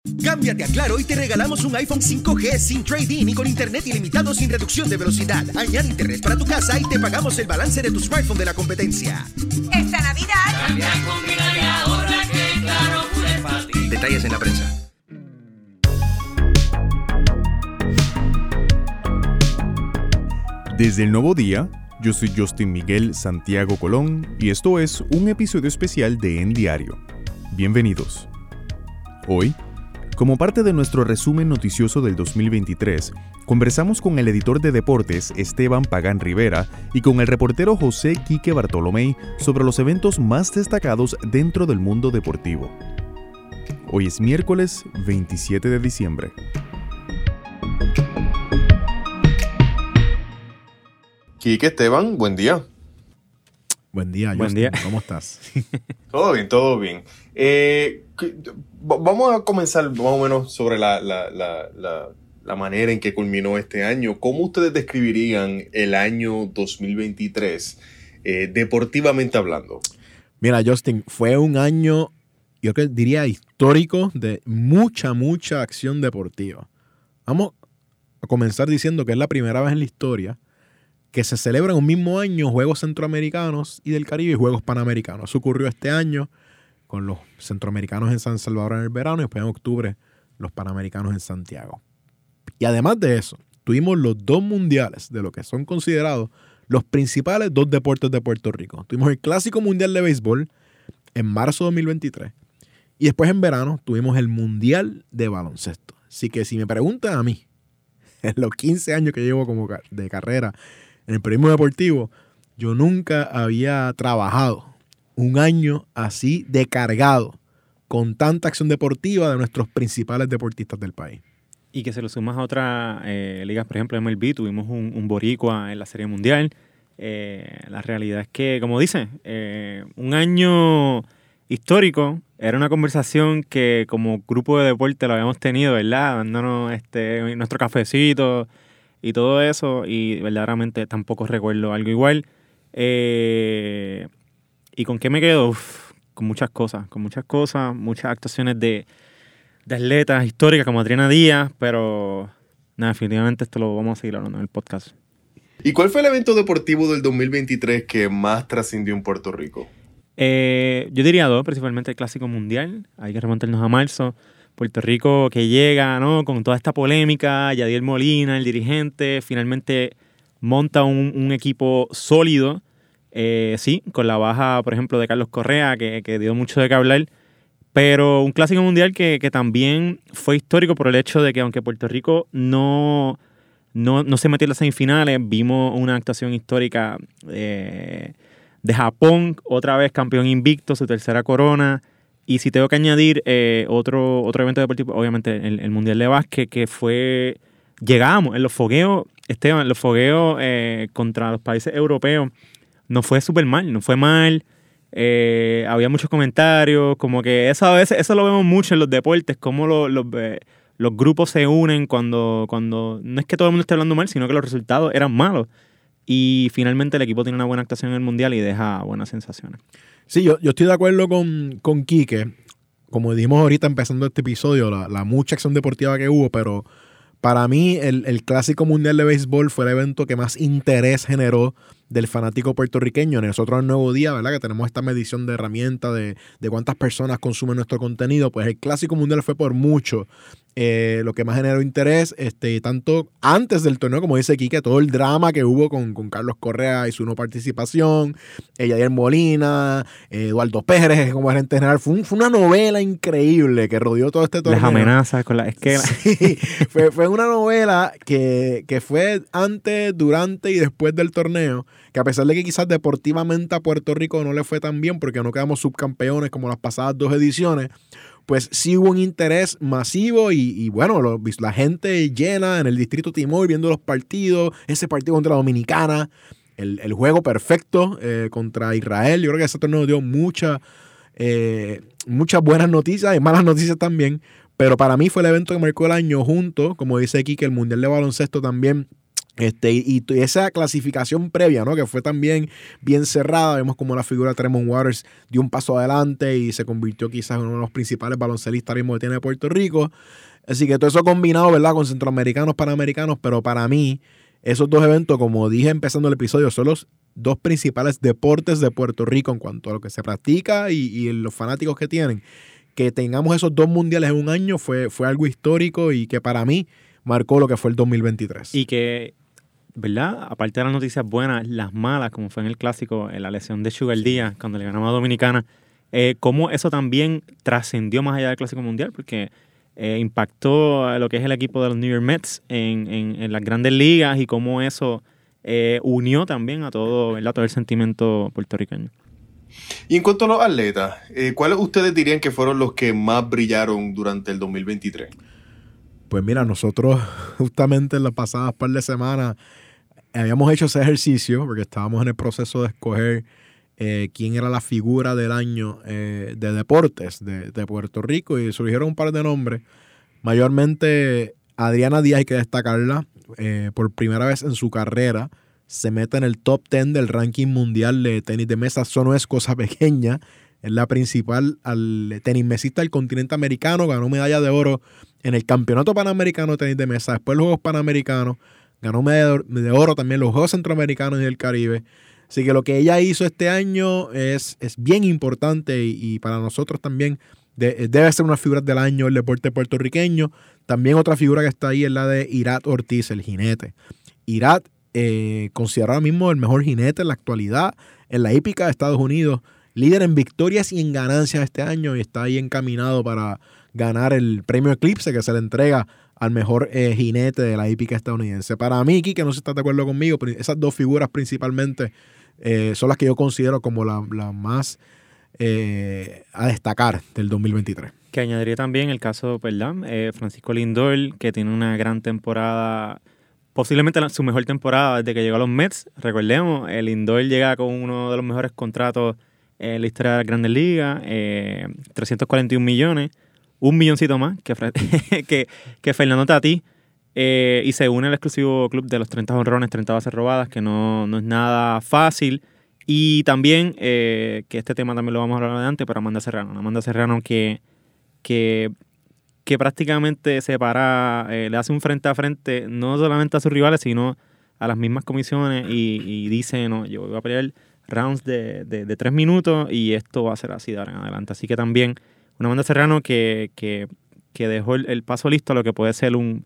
Cámbiate a Claro y te regalamos un iPhone 5G sin trade-in y con internet ilimitado sin reducción de velocidad. Añade internet para tu casa y te pagamos el balance de tu smartphone de la competencia. Esta Navidad Cambia, combina y ahorra que Claro es para ti. Detalles en la prensa. Desde el nuevo día, yo soy Justin Miguel Santiago Colón y esto es un episodio especial de En Diario. Bienvenidos. Hoy, como parte de nuestro resumen noticioso del 2023, conversamos con el editor de deportes Esteban Pagán Rivera y con el reportero José Quique Bartolomé sobre los eventos más destacados dentro del mundo deportivo. Hoy es miércoles 27 de diciembre. Quique, Esteban, buen día. Buen día, Justin. Buen día. ¿Cómo estás? Todo bien, todo bien. Vamos a comenzar más o menos sobre la manera en que culminó este año. ¿Cómo ustedes describirían el año 2023, deportivamente hablando? Mira, Justin, fue un año, yo creo que diría histórico, de mucha acción deportiva. Vamos a comenzar diciendo que es la primera vez en la historia que se celebran en un mismo año Juegos Centroamericanos y del Caribe y Juegos Panamericanos. Eso ocurrió este año con los Centroamericanos en San Salvador en el verano y después en octubre los Panamericanos en Santiago. Y además de eso, tuvimos los dos mundiales de lo que son considerados los principales dos deportes de Puerto Rico. Tuvimos el Clásico Mundial de Béisbol en marzo de 2023 y después en verano tuvimos el Mundial de Baloncesto. Así que si me preguntan a mí, en los 15 años que llevo como de carrera en el periodismo deportivo, yo nunca había trabajado un año así de cargado con tanta acción deportiva de nuestros principales deportistas del país. Y que se lo sumas a otras ligas, por ejemplo, MLB, tuvimos un boricua en la Serie Mundial. La realidad es que, como dice, un año histórico. Era una conversación que como grupo de deporte lo habíamos tenido, ¿verdad? Dándonos nuestro cafecito y todo eso, y verdaderamente tampoco recuerdo algo igual. ¿Y con qué me quedo? Con muchas cosas, muchas actuaciones de atletas históricas como Adriana Díaz, pero nada, definitivamente esto lo vamos a seguir hablando en el podcast. ¿Y cuál fue el evento deportivo del 2023 que más trascendió en Puerto Rico? Yo diría dos, principalmente el Clásico Mundial. Hay que remontarnos a marzo. Puerto Rico que llega, ¿no? Con toda esta polémica, Yadier Molina, el dirigente, finalmente monta un equipo sólido. Sí, con la baja, por ejemplo, de Carlos Correa, que dio mucho de qué hablar. Pero un Clásico Mundial que también fue histórico por el hecho de que aunque Puerto Rico no se metió en las semifinales, vimos una actuación histórica de Japón, otra vez campeón invicto, su tercera corona. Y si tengo que añadir otro evento deportivo, obviamente el Mundial de Básquet, que fue... Llegamos en los fogueos, Esteban, contra los países europeos, no fue súper mal, no fue mal. Había muchos comentarios, como que eso a veces, eso lo vemos mucho en los deportes, cómo los grupos se unen cuando no es que todo el mundo esté hablando mal, sino que los resultados eran malos. Y finalmente el equipo tiene una buena actuación en el Mundial y deja buenas sensaciones. Sí, yo estoy de acuerdo con Quique. Como dijimos ahorita empezando este episodio, la mucha acción deportiva que hubo, pero para mí el Clásico Mundial de Béisbol fue el evento que más interés generó del fanático puertorriqueño. Nosotros en el Nuevo Día, ¿verdad? Que tenemos esta medición de herramientas de cuántas personas consumen nuestro contenido, pues el Clásico Mundial fue por mucho lo que más generó interés, tanto antes del torneo, como dice Quique, todo el drama que hubo con Carlos Correa y su no participación, Yadier Molina, Eduardo Pérez como gerente general, fue una novela increíble que rodeó todo este torneo. Las amenazas con la esquela. Sí, fue una novela que fue antes, durante y después del torneo, que a pesar de que quizás deportivamente a Puerto Rico no le fue tan bien porque no quedamos subcampeones como las pasadas dos ediciones, pues sí hubo un interés masivo y bueno, la gente llena en el Distrito Timor viendo los partidos, ese partido contra la Dominicana, el juego perfecto contra Israel. Yo creo que ese torneo dio muchas buenas noticias y malas noticias también, pero para mí fue el evento que marcó el año junto, como dice aquí, que el Mundial de Baloncesto también Y esa clasificación previa, ¿no? Que fue también bien cerrada. Vemos como la figura de Tremont Waters dio un paso adelante y se convirtió quizás en uno de los principales baloncelistas ahora mismo que tiene Puerto Rico. Así que todo eso combinado, ¿verdad? Con centroamericanos, panamericanos, pero para mí, esos dos eventos, como dije empezando el episodio, son los dos principales deportes de Puerto Rico en cuanto a lo que se practica y los fanáticos que tienen. Que tengamos esos dos mundiales en un año fue algo histórico y que para mí marcó lo que fue el 2023. Y que, ¿verdad? Aparte de las noticias buenas, las malas, como fue en el clásico, en la lesión de Sugar Díaz, cuando le ganamos a Dominicana, cómo eso también trascendió más allá del Clásico Mundial, porque impactó a lo que es el equipo de los New York Mets en las grandes ligas y cómo eso unió también a todo, ¿verdad? Todo el sentimiento puertorriqueño. Y en cuanto a los atletas, ¿cuáles ustedes dirían que fueron los que más brillaron durante el 2023? Pues mira, nosotros justamente en las pasadas par de semanas habíamos hecho ese ejercicio porque estábamos en el proceso de escoger quién era la figura del año de deportes de Puerto Rico y surgieron un par de nombres. Mayormente Adriana Díaz, hay que destacarla, por primera vez en su carrera se mete en el top 10 del ranking mundial de tenis de mesa. Eso no es cosa pequeña, es la principal tenismesista del continente americano, ganó medalla de oro en el Campeonato Panamericano de Tenis de Mesa, después los Juegos Panamericanos, ganó medalla de oro también los Juegos Centroamericanos y del Caribe. Así que lo que ella hizo este año es bien importante y para nosotros también debe ser una figura del año el deporte puertorriqueño. También otra figura que está ahí es la de Irat Ortiz, el jinete. Irat, considerado ahora mismo el mejor jinete en la actualidad en la hípica de Estados Unidos, líder en victorias y en ganancias este año y está ahí encaminado para ganar el premio Eclipse que se le entrega al mejor jinete de la hípica estadounidense. Para mí, Kike, no sé si estás de acuerdo conmigo, pero esas dos figuras principalmente son las que yo considero como la más a destacar del 2023. Que añadiría también el caso, ¿verdad? Francisco Lindor, que tiene una gran temporada, posiblemente su mejor temporada desde que llegó a los Mets. Recordemos, el Lindor llega con uno de los mejores contratos en la historia de las Grandes Ligas, 341 millones, un milloncito más que Fernando Tatís, y se une al exclusivo club de los 30 jonrones, 30 bases robadas, que no es nada fácil. Y también, que este tema también lo vamos a hablar adelante, pero Amanda Serrano que prácticamente le hace un frente a frente, no solamente a sus rivales, sino a las mismas comisiones y dice, no, yo voy a pelear rounds de 3 minutos y esto va a ser así de ahora en adelante. Así que también una Amanda Serrano que dejó el paso listo a lo que puede ser un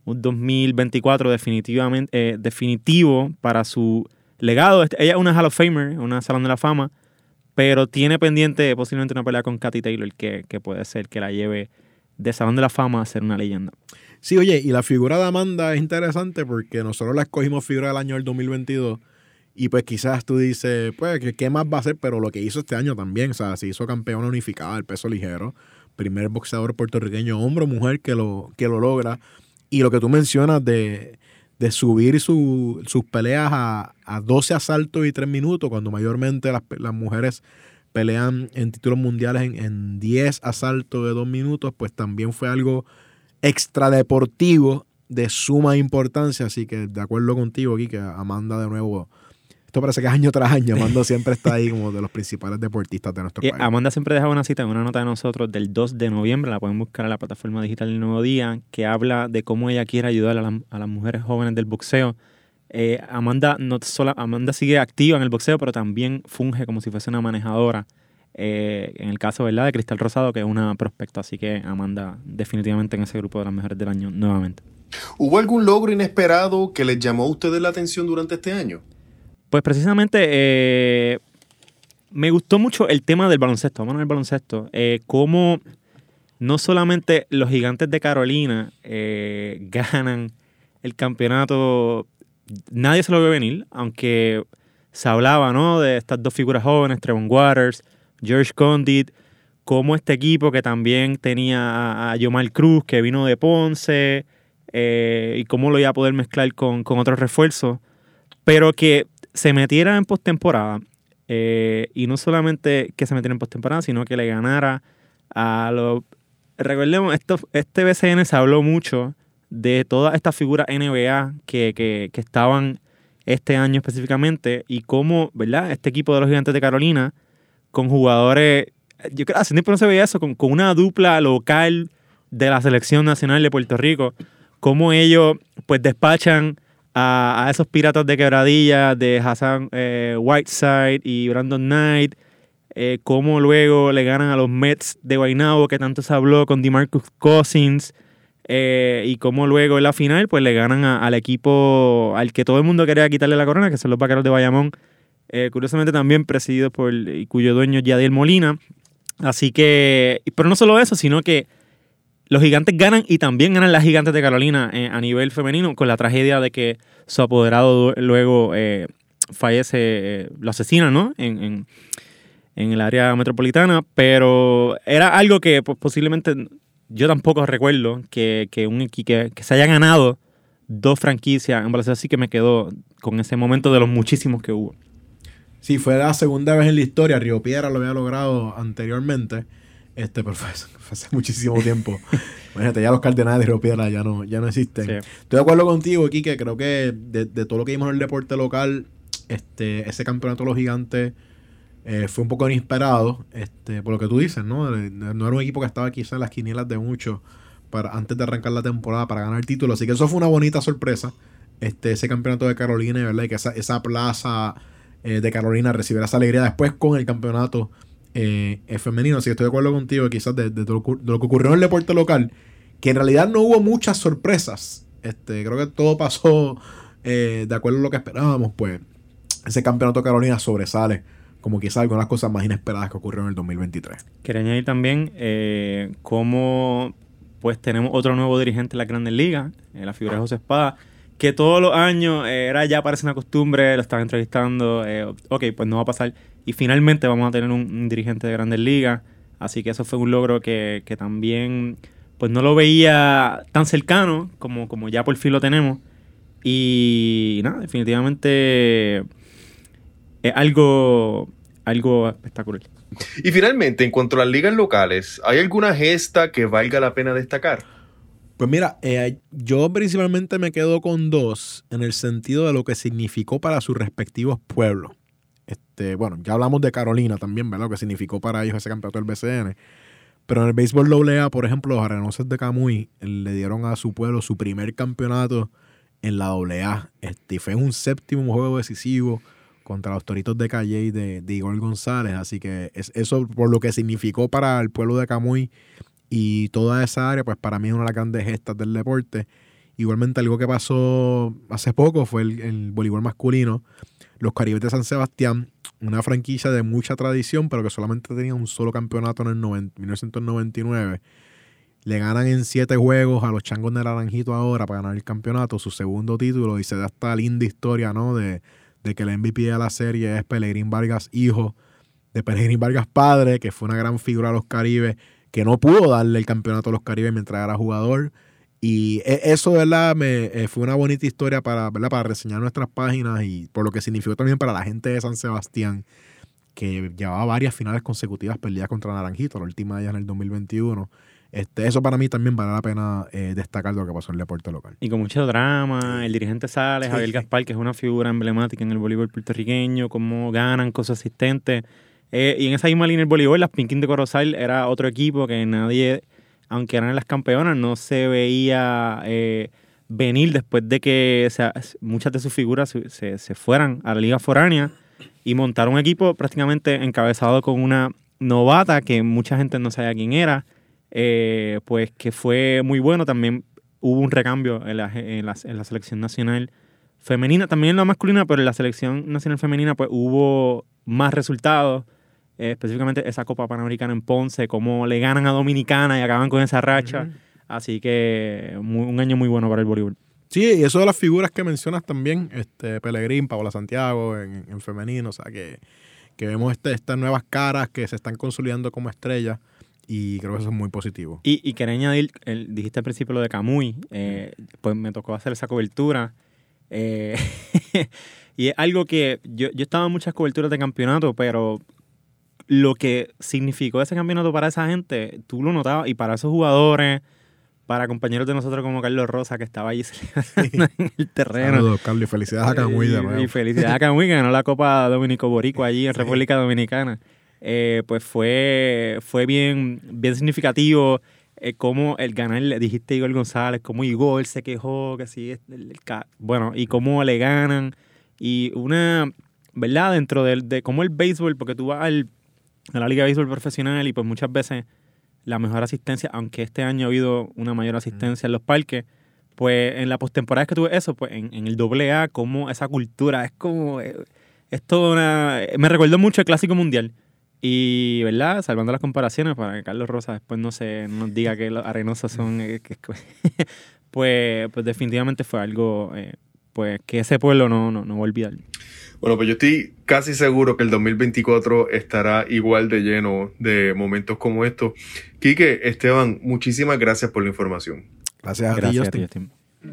2024 definitivo para su legado. Ella es una Hall of Famer, una Salón de la Fama, pero tiene pendiente posiblemente una pelea con Katy Taylor que puede ser que la lleve de Salón de la Fama a ser una leyenda. Sí, oye, y la figura de Amanda es interesante porque nosotros la escogimos figura del año del 2022 y pues quizás tú dices, pues, ¿qué más va a hacer? Pero lo que hizo este año también, o sea, se hizo campeona unificada del peso ligero, primer boxeador puertorriqueño, hombre o mujer, que lo logra. Y lo que tú mencionas de subir sus peleas a 12 asaltos y 3 minutos, cuando mayormente las mujeres pelean en títulos mundiales en 10 asaltos de 2 minutos, pues también fue algo extradeportivo de suma importancia. Así que de acuerdo contigo aquí, que Amanda de nuevo, esto parece que año tras año, Amanda siempre está ahí como de los principales deportistas de nuestro país. Amanda siempre deja una cita en una nota de nosotros del 2 de noviembre, la pueden buscar en la plataforma digital del Nuevo Día, que habla de cómo ella quiere ayudar a las mujeres jóvenes del boxeo. Amanda sigue activa en el boxeo, pero también funge como si fuese una manejadora. En el caso, ¿verdad?, de Cristal Rosado, que es una prospecto. Así que Amanda definitivamente en ese grupo de las mejores del año nuevamente. ¿Hubo algún logro inesperado que les llamó a ustedes la atención durante este año? Pues precisamente me gustó mucho el tema del baloncesto. Vamos al baloncesto. Cómo no solamente los Gigantes de Carolina ganan el campeonato, nadie se lo vio venir, aunque se hablaba, ¿no?, de estas dos figuras jóvenes, Tremont Waters, George Condit, como este equipo que también tenía a Yomar Cruz, que vino de Ponce, y cómo lo iba a poder mezclar con otros refuerzos, pero que se metiera en postemporada, y no solamente que se metiera en postemporada, sino que le ganara a los... Recordemos, este BCN se habló mucho de todas estas figuras NBA que estaban este año específicamente y cómo, ¿verdad? Este equipo de los Gigantes de Carolina con jugadores, yo creo que hace tiempo no se veía eso, con una dupla local de la selección nacional de Puerto Rico, cómo ellos pues despachan a esos piratas de Quebradilla, de Hassan Whiteside y Brandon Knight, cómo luego le ganan a los Mets de Guaynabo, que tanto se habló, con DeMarcus Cousins, y cómo luego en la final pues le ganan al equipo al que todo el mundo quería quitarle la corona, que son los Vaqueros de Bayamón, curiosamente también presididos por y cuyo dueño es Yadiel Molina. Así que, pero no solo eso, sino que los Gigantes ganan y también ganan las Gigantes de Carolina a nivel femenino, con la tragedia de que su apoderado luego fallece, lo asesinan, ¿no? En el área metropolitana, pero era algo que pues, posiblemente yo tampoco recuerdo que se haya ganado 2 franquicias en baloncesto, así que me quedo con ese momento de los muchísimos que hubo. Sí, fue la segunda vez en la historia. Río Piedra lo había logrado anteriormente, pero fue hace muchísimo tiempo. Imagínate, ya los Cardenales de Río Piedra ya no existen. Sí. Estoy de acuerdo contigo, Quique. Creo que de todo lo que vimos en el deporte local, ese campeonato de los Gigantes fue un poco inesperado, por lo que tú dices, ¿no? No era un equipo que estaba quizás en las quinielas de muchos antes de arrancar la temporada para ganar el título. Así que eso fue una bonita sorpresa, ese campeonato de Carolina, ¿verdad? Y que esa plaza de Carolina recibiera esa alegría después con el campeonato femenino. Así que estoy de acuerdo contigo, quizás de lo que ocurrió en el deporte local, que en realidad no hubo muchas sorpresas. Creo que todo pasó de acuerdo a lo que esperábamos. Pues ese campeonato de Carolina sobresale como quizás algunas de las cosas más inesperadas que ocurrieron en el 2023. Quería añadir también cómo pues tenemos otro nuevo dirigente en la Grandes Ligas, la figura de José Espada, que todos los años ya parece una costumbre, lo están entrevistando, ok, pues no va a pasar. Y finalmente vamos a tener un dirigente de Grandes Ligas, así que eso fue un logro que también pues no lo veía tan cercano como ya por fin lo tenemos. Y nada, definitivamente es algo espectacular. Y finalmente, en cuanto a las ligas locales, ¿hay alguna gesta que valga la pena destacar? Pues mira, yo principalmente me quedo con 2 en el sentido de lo que significó para sus respectivos pueblos. Bueno, ya hablamos de Carolina también, ¿verdad? Lo que significó para ellos ese campeonato del BCN. Pero en el béisbol AA, por ejemplo, los Arenosos de Camuy le dieron a su pueblo su primer campeonato en la AA. Y fue un 7º juego decisivo contra los Toritos de Calley de Igor González. Así que eso, por lo que significó para el pueblo de Camuy y toda esa área, pues para mí es una de las grandes gestas del deporte. Igualmente, algo que pasó hace poco fue el voleibol masculino. Los Caribes de San Sebastián, una franquicia de mucha tradición, pero que solamente tenía un solo campeonato en el 1999. Le ganan en 7 juegos a los Changos de Naranjito ahora para ganar el campeonato, su segundo título, y se da esta linda historia, ¿no? De que el MVP de la serie es Pelegrín Vargas, hijo de Pelegrín Vargas padre, que fue una gran figura de los Caribes, que no pudo darle el campeonato a los Caribes mientras era jugador. Y eso, ¿verdad? Fue una bonita historia ¿verdad? Para reseñar nuestras páginas y por lo que significó también para la gente de San Sebastián, que llevaba varias finales consecutivas perdidas contra Naranjito, la última de ellas en el 2021. Eso para mí también vale la pena destacar lo que pasó en el deporte local. Y con mucho drama, el dirigente sale, Javier Gaspar, que es una figura emblemática en el voleibol puertorriqueño, cómo ganan con su asistente. Y en esa misma línea el voleibol, las Pinkin de Corozal era otro equipo que nadie, aunque eran las campeonas, no se veía venir después de que muchas de sus figuras se fueran a la liga foránea y montaron un equipo prácticamente encabezado con una novata que mucha gente no sabía quién era. Pues que fue muy bueno. También hubo un recambio en la selección nacional femenina, también en la masculina, pero en la selección nacional femenina pues hubo más resultados, específicamente esa Copa Panamericana en Ponce, cómo le ganan a Dominicana y acaban con esa racha. Así que un año muy bueno para el voleibol. Sí, y eso de las figuras que mencionas también, Pelegrín, Paola Santiago en femenino, o sea que vemos estas nuevas caras que se están consolidando como estrellas. Y creo que eso es muy positivo. Y quería añadir, dijiste al principio lo de Camuy, pues me tocó hacer esa cobertura. Y es algo que yo estaba en muchas coberturas de campeonato, pero lo que significó ese campeonato para esa gente, tú lo notabas, y para esos jugadores, para compañeros de nosotros como Carlos Rosa, que estaba allí celebrando en el terreno. Saludos, Carlos, y felicidades a Camuy de nuevo. Y felicidades a Camuy, que ganó la Copa Dominico-Boricua allí en República Dominicana. Pues fue bien significativo cómo el ganar, le dijiste Igor González, cómo Igor se quejó, que sí, bueno, y cómo le ganan. Y una, ¿verdad? Dentro de cómo el béisbol, porque tú vas a la Liga de Béisbol Profesional y pues muchas veces la mejor asistencia, aunque este año ha habido una mayor asistencia en los parques, pues en la postemporada es que tuve eso, pues en el AA, como esa cultura, es como, es toda una... Me recordó mucho el Clásico Mundial. Y, ¿verdad? Salvando las comparaciones para que Carlos Rosa después no nos diga que los arenosos son... pues definitivamente fue algo pues que ese pueblo no va a olvidar. Bueno, pues yo estoy casi seguro que el 2024 estará igual de lleno de momentos como estos. Quique, Esteban, muchísimas gracias por la información. Gracias a ti, Justin.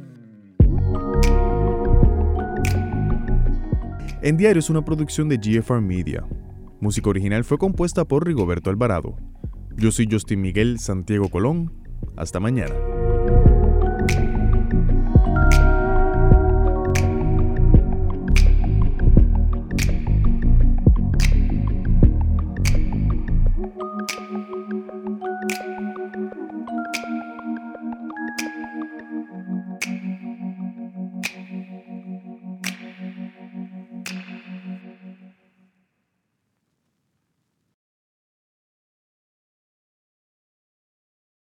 En Diario es una producción de GFR Media. Música original fue compuesta por Rigoberto Alvarado. Yo soy Justin Miguel Santiago Colón. Hasta mañana.